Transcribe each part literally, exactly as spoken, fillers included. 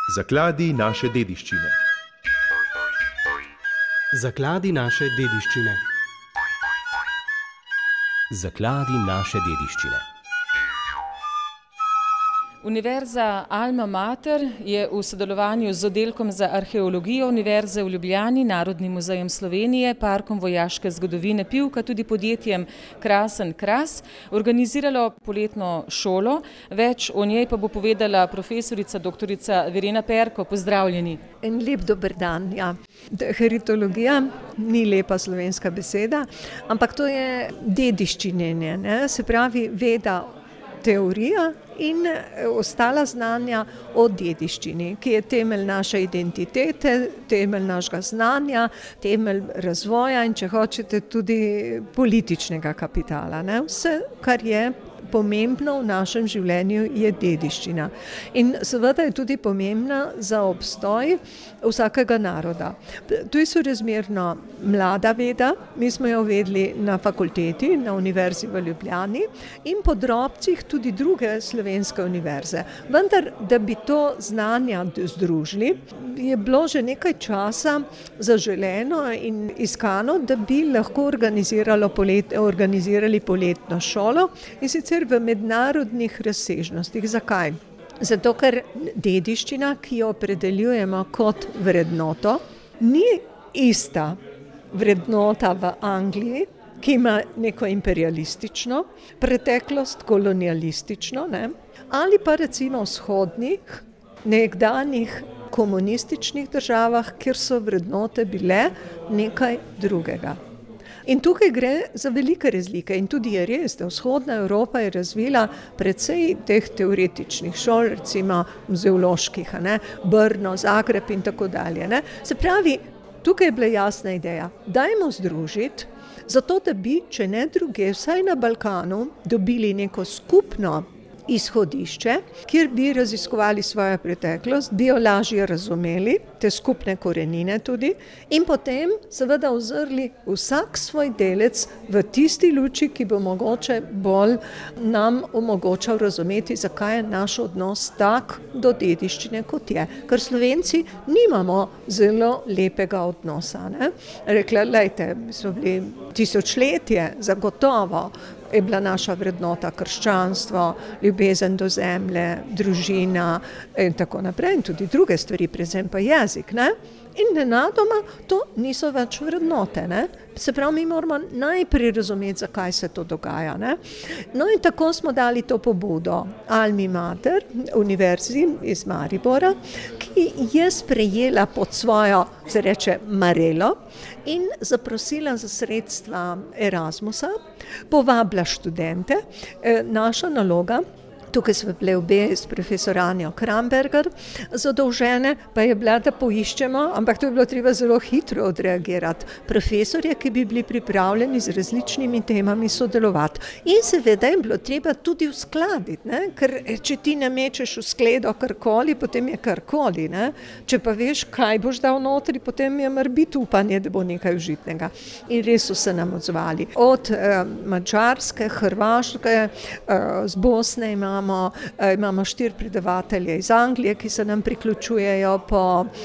Zakladi naše dediščine. Zakladi naše dediščine. Zakladi naše dediščine. Univerza Alma Mater je v sodelovanju z Oddelkom za arheologijo Univerze v Ljubljani, Narodnim muzejem Slovenije, Parkom vojaške zgodovine Pivka, tudi podjetjem Krasen Kras, organiziralo poletno šolo. Več o njej pa bo povedala profesorica doktorica Verena Perko. Pozdravljeni. En lep dober dan, ja. Heritologija ni lepa slovenska beseda, ampak to je dediščinjenje, ne? Se pravi veda, teorija in ostala znanja o dediščini, ki je temelj naše identitete, temelj našega znanja, temelj razvoja in, če hočete, tudi političnega kapitala, ne? Vse, kar je pomembno v našem življenju, je dediščina. In seveda je tudi pomembna za obstoj vsakega naroda. To je sorazmerno mlada veda, mi smo jo vedli na fakulteti, na Univerzi v Ljubljani in po drobcih tudi druge slovenske univerze. Vendar, da bi to znanja združili, je bilo že nekaj časa zaželeno in iskano, da bi lahko organiziralo polet, organizirali poletno šolo in sicer v mednarodnih razsežnostih. Zakaj? Zato, ker dediščina, ki jo opredeljujemo kot vrednoto, ni ista vrednota v Angliji, ki ima neko imperialistično preteklost, kolonialistično, ne? Ali pa recimo vzhodnih, nekdanjih komunističnih državah, kjer so vrednote bile nekaj drugega. In tukaj gre za velike razlike in tudi je res, da vzhodna Evropa je razvila precej teh teoretičnih šol, recimo muzeoloških, ne, Brno, Zagreb in tako dalje, ne. Se pravi, tukaj je bila jasna ideja, dajmo združiti, zato da bi, če ne druge, vsaj na Balkanu, dobili neko skupno izhodišče, kjer bi raziskovali svojo preteklost, bi jo lažje razumeli, te skupne korenine tudi, in potem seveda ozrli vsak svoj delec v tisti luči, ki bo mogoče bolj nam omogočal razumeti, zakaj je naš odnos tak do dediščine, kot je. Ker Slovenci nimamo zelo lepega odnosa, ne? Rekla, lejte, mi smo bili tisočletje, zagotovo, je bila naša vrednota krščanstvo, ljubezen do zemlje, družina in tako naprej in tudi druge stvari, predvsem pa jezik, ne? In nenadoma to niso več vrednote, ne? Se pravi, mi moramo najprej razumeti, zakaj se to dogaja, ne? No in tako smo dali to pobudo Almi Mater, univerzi iz Maribora, ki je sprejela pod svojo, se reče, marelo in zaprosila za sredstva Erasmusa, povabila študente. E, naša naloga, tukaj smo bile obe s profesor Anjo Kramberger zadolžene, pa je bila, da poiščemo, ampak to je bilo treba zelo hitro odreagirati, profesorje, ki bi bili pripravljeni z različnimi temami sodelovati. In seveda je bilo treba tudi uskladiti, ne? Ker če ti namečeš v skledo karkoli, potem je karkoli, ne? Če pa veš, kaj boš dal notri, potem je mar biti upanje, da bo nekaj užitnega. In res so se nam odzvali. Od eh, Madžarske, Hrvaške, eh, z Bosne imamo Imamo, imamo štiri predavatelje iz Anglije, ki se nam priključujejo po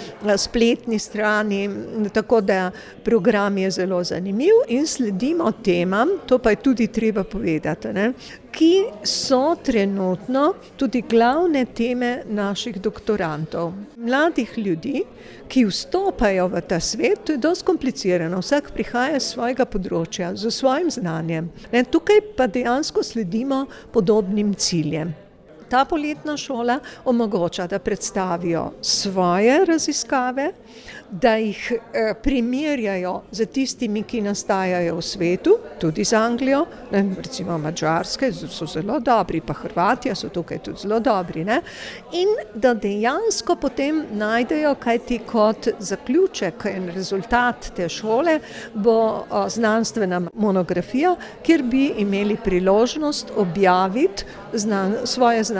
spletni strani, tako da program je zelo zanimiv in sledimo temam, to pa je tudi treba povedati, ne, ki so trenutno tudi glavne teme naših doktorantov. Mladih ljudi, ki vstopajo v ta svet, to je dosti komplicirano, vsak prihaja z svojega področja, z svojim znanjem. Ne, tukaj pa dejansko sledimo podobnim ciljem. Ta poletna šola omogoča, da predstavijo svoje raziskave, da jih eh, primerjajo z tistimi, ki nastajajo v svetu, tudi z Anglijo, ne, recimo Madžarske so zelo dobri, pa Hrvatija so tukaj tudi zelo dobri, ne, in da dejansko potem najdejo, kajti kot zaključek in rezultat te šole bo o, znanstvena monografija, kjer bi imeli priložnost objaviti znan, svoje znanstvene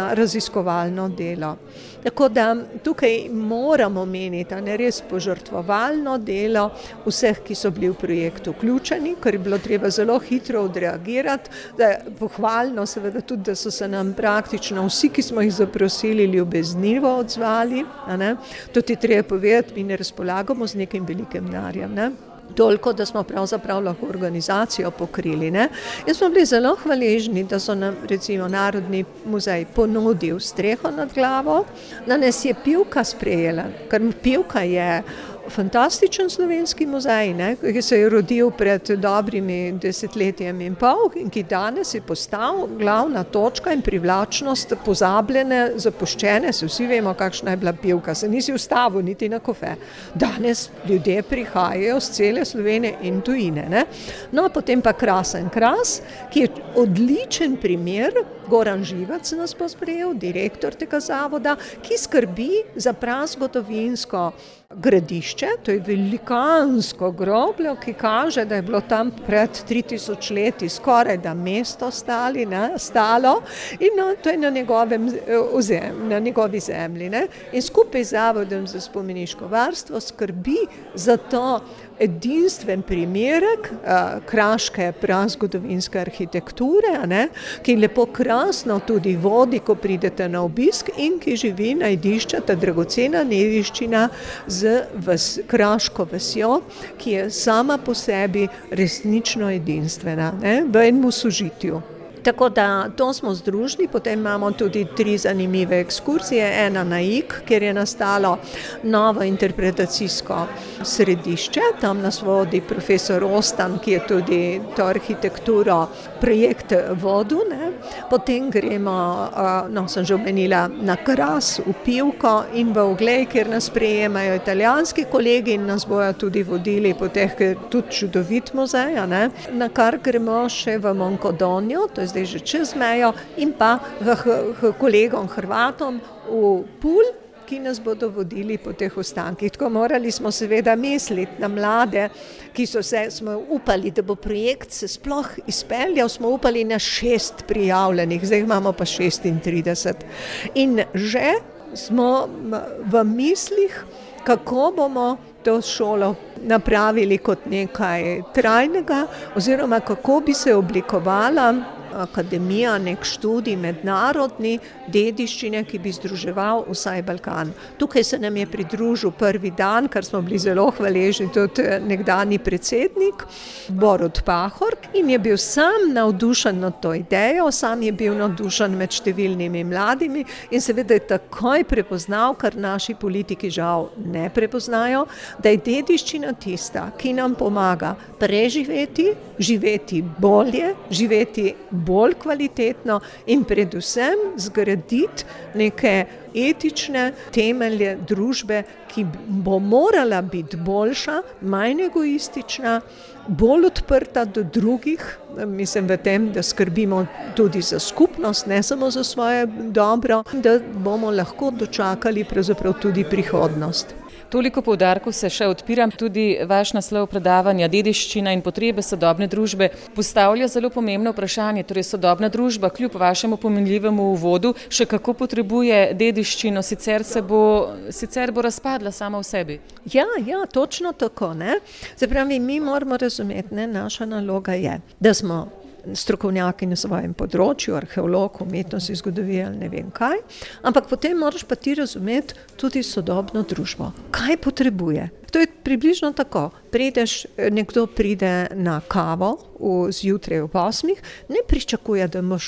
na raziskovalno delo. Tako da tukaj moramo meniti, ne res požrtvovalno delo vseh, ki so bili v projekt vključeni, ker je bilo treba zelo hitro odreagirati, da je pohvalno seveda tudi, da so se nam praktično vsi, ki smo jih zaprosili, ljubeznivo odzvali, a ne. Tudi treba povedati, mi ne razpolagamo z nekim velikim denarjem, ne. Toliko, da smo pravzaprav lahko organizacijo pokrili, ne. In smo bili zelo hvaležni, da so nam recimo Narodni muzej ponudil streho nad glavo, da nas je Pivka sprejela, ker Pivka je fantastičen slovenski muzej, ne, ki se je rodil pred dobrimi desetletjem in pol in ki danes je postal glavna točka in privlačnost pozabljene, zapuščene, se vsi vemo, kakšna je bila Pivka, se nisi ustavil niti na kofe. Danes ljudje prihajajo z cele Slovenije in tujine, ne. No, potem pa Krasen Kras, ki je odličen primer, Goran Živac nas bo sprejel, direktor tega zavoda, ki skrbi za prazgodovinsko gradišče, to je velikansko groblje, ki kaže, da je bilo tam pred tri tisoč leti skoraj da mesto stali, ne, stalo in no, to je na, njegovem, ozem, na njegovi zemlji. Ne. In skupaj z Zavodom za spomeniško varstvo skrbi za to edinstven primerek uh, kraške prazgodovinske arhitekture, ne, ki lepo krasno tudi vodi, ko pridete na obisk in ki živi najdišča, ta dragocena dediščina z vas, kraško vasjo, ki je sama po sebi resnično edinstvena, ne, v enem sožitju. Tako da to smo združili, potem imamo tudi tri zanimive ekskurzije, ena na Ig, kjer je nastalo novo interpretacijsko središče, tam nas vodi profesor Ostan, ki je tudi to arhitekturo projekt vodil, ne. Potem gremo, no, sem že omenila, na Kras, v Pivko in v Oglej, kjer nas sprejemajo italijanski kolegi in nas bojo tudi vodili po teh, tudi čudovit muzej, ne. Na kar gremo še v Monkodonjo, to je zdaj že čez mejo, in pa k, k kolegom Hrvatom v Pulj, ki nas bodo vodili po teh ostankih. Tako morali smo seveda misliti na mlade, ki so se, smo upali, da bo projekt se sploh izpeljal, smo upali na šest prijavljenih, zdaj imamo pa šestintrideset. In že smo v mislih, kako bomo to šolo napravili kot nekaj trajnega, oziroma kako bi se oblikovala akademija, nek študij mednarodni dediščine, ki bi združeval vsaj Balkan. Tukaj se nam je pridružil prvi dan, kar smo bili zelo hvaležni, tudi nekdanji predsednik Borut Pahor, in je bil sam navdušen nad to idejo, sam je bil navdušen med številnimi mladimi in seveda je takoj prepoznal, kar naši politiki žal ne prepoznajo, da je dediščina tista, ki nam pomaga preživeti, živeti bolje, živeti bolj kvalitetno in predvsem zgraditi neke etične temelje družbe, ki bo morala biti boljša, manj egoistična, bolj odprta do drugih, mislim v tem, da skrbimo tudi za skupnost, ne samo za svoje dobro, da bomo lahko dočakali pravzaprav tudi prihodnost. Toliko poudarkov se še odpiram, tudi vaš naslov predavanja Dediščina in potrebe sodobne družbe postavlja zelo pomembno vprašanje, torej sodobna družba kljub vašemu pomenljivemu uvodu še kako potrebuje dediščino, sicer se bo, sicer bo razpadla sama v sebi. Ja, ja, točno tako, ne. Se pravi, mi moramo razumeti, ne, naša naloga je, da smo strokovnjaki na svojem področju, arheolog, umetnosti, zgodovina, ne vem kaj, ampak potem moraš pa ti razumeti tudi sodobno družbo. Kaj potrebuje? To je približno tako. Prideš, nekdo pride na kavo v, zjutraj ob osmih, ne pričakuje, da imaš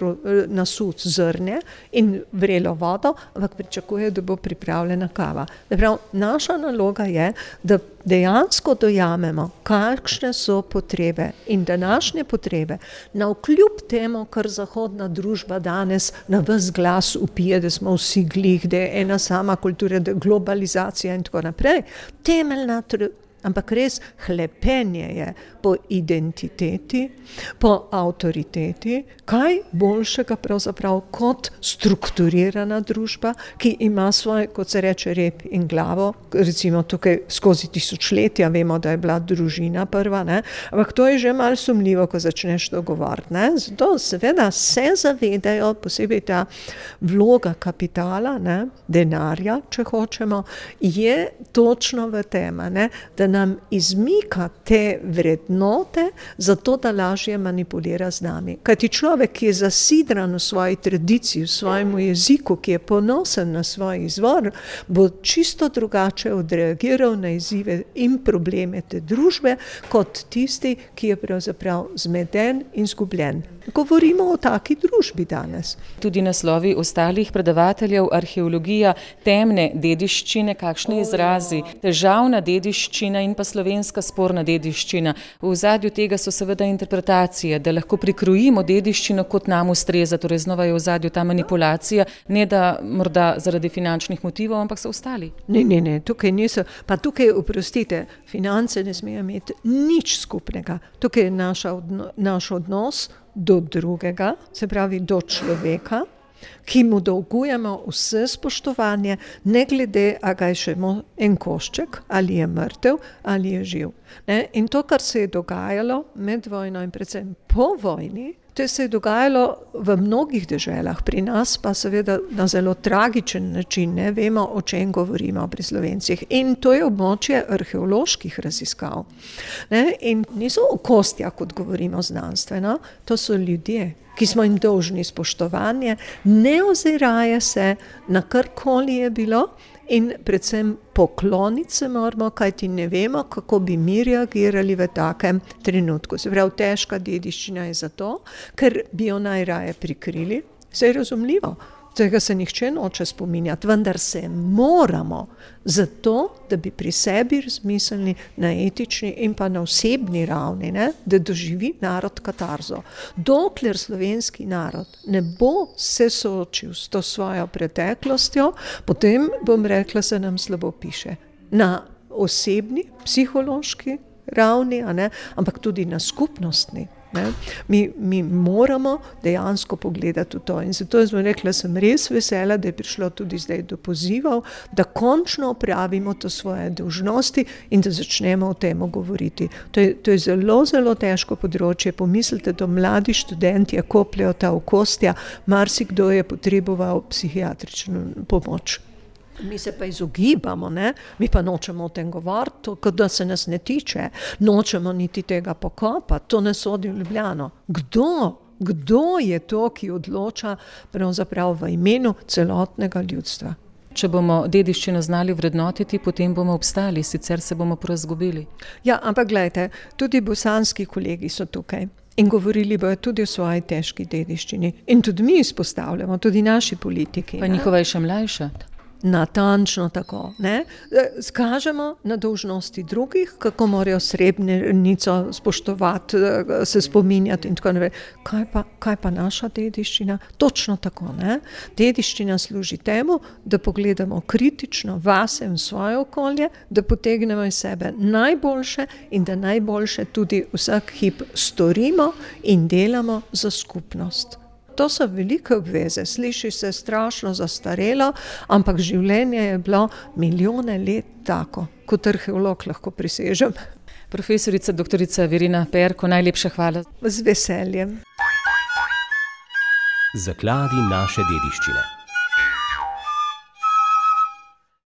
nasut zrnje in vrelo vodo, ampak pričakuje, da bo pripravljena kava. Prav, naša naloga je, da dejansko dojamemo, kakšne so potrebe in današnje potrebe, navkljub temu, kar zahodna družba danes na ves glas vpije, da smo vsi glih, da je ena sama kultura, da je globalizacija in tako naprej. Temeljna ampak res hlepenje je po identiteti, po avtoriteti, kaj boljšega pravzaprav kot strukturirana družba, ki ima svoj, kot se reče, rep in glavo. Recimo tukaj skozi tisočletja vemo, da je bila družina prva, ne? Ampak to je že malo sumljivo, ko začneš to govoriti. Ne? Zato seveda se zavedajo, posebej ta vloga kapitala, ne? Denarja, če hočemo, je točno v tem, ne? Da nam izmika te vrednote, zato da lažje manipulira z nami. Kajti človek, ki je zasidran v svoji tradiciji, v svojem jeziku, ki je ponosen na svoj izvor, bo čisto drugače odreagiral na izzive in probleme te družbe, kot tisti, ki je pravzaprav zmeden in zgubljen. Govorimo o taki družbi danes. Tudi naslovi ostalih predavateljev, arheologija temne dediščine, kakšni izrazi, težavna dediščina in pa slovenska sporna dediščina. V ozadju tega so seveda interpretacije, da lahko prikrojimo dediščino, kot nam ustreza, torej znova je v ozadju ta manipulacija, ne da morda zaradi finančnih motivov, ampak so ostali. Ne, ne, ne, tukaj niso, pa tukaj, oprostite, finance ne smejo imeti nič skupnega. Tukaj je naša odno, naš odnos do drugega, se pravi do človeka, ki mu dolgujemo vse spoštovanje, ne glede, a ga je še en košček, ali je mrtev, ali je živ. Ne? In to, kar se je dogajalo med vojno in predvsem po vojni, to se je dogajalo v mnogih deželah, pri nas pa seveda na zelo tragičen način, ne vemo, o čem govorimo pri Slovencih. In to je območje arheoloških raziskav. Ne? In niso o kostjah, kot govorimo znanstveno, to so ljudje, ki smo jim dolžni spoštovanje, ne oziraje se na karkoli je bilo in predvsem pokloniti se moramo, kajti ne vemo, kako bi mi reagirali v takem trenutku. Se pravi, težka dediščina je zato, ker bi jo najraje prikrili. Vse je razumljivo. Tega se nihče noče spominjati, vendar se moramo zato, da bi pri sebi razmislili na etični in pa na osebni ravni, ne? Da doživi narod katarzo. Dokler slovenski narod ne bo se soočil s to svojo preteklostjo, potem, bom rekla, se nam slabo piše. Na osebni, psihološki ravni, a ne? Ampak tudi na skupnostni. Ne? Mi, mi moramo dejansko pogledati v to in zato sem rekla, sem res vesela, da je prišlo tudi zdaj do pozivov, da končno opravimo to svoje dolžnosti in da začnemo o tem govoriti. To je, to je zelo, zelo težko področje. Pomislite, da mladi študenti kopljajo ta okostja, marsikdo je potreboval psihiatrično pomoč. Mi se pa izogibamo, ne? Mi pa nočemo o tem govoriti, kot da se nas ne tiče, nočemo niti tega pokopati, to ne sodi v Ljubljano. Kdo? Kdo je to, ki odloča pravzaprav v imenu celotnega ljudstva? Če bomo dediščino znali vrednotiti, potem bomo obstali, sicer se bomo porazgubili. Ja, ampak gledajte, tudi bosanski kolegi so tukaj. In govorili bojo tudi o svoji težki dediščini. In tudi mi izpostavljamo, tudi naši politiki. Pa njihova je še mlajša. Natančno tako. Ne? Skažemo na dolžnosti drugih, kako morajo Srebrenico spoštovati, se spominjati in tako naprej. Kaj pa, kaj pa naša dediščina? Točno tako. Ne? Dediščina služi temu, da pogledamo kritično vase in svoje okolje, da potegnemo iz sebe najboljše in da najboljše tudi vsak hip storimo in delamo za skupnost. To so velike obveze, sliši se strašno zastarelo, ampak življenje je bilo milijone let tako, kot arheolog lahko prisežem. Profesorica doktorica Verena Perko, najlepša hvala. Z veseljem. Zakladi naše dediščine.